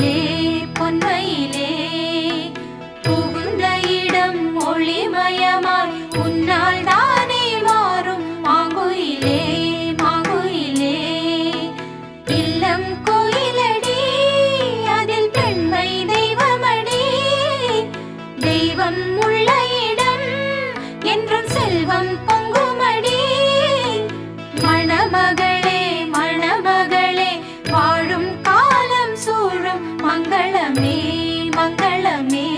பொன்மயிலே பொன்மயிலே புகுந்த இடம் ஒளிமயமாய் உன்னால் தானே மாறும் மாங்குயிலே மாங்குயிலே இல்லம் கோயிலடி அதில் பெண்மை தெய்வமடி தெய்வம் உள்ள இடம் என்றும் செல்வம் பொங்குமடி மணமகளே மணமகளே வாழும் காலம் சூழும் மங்களமே மங்களமே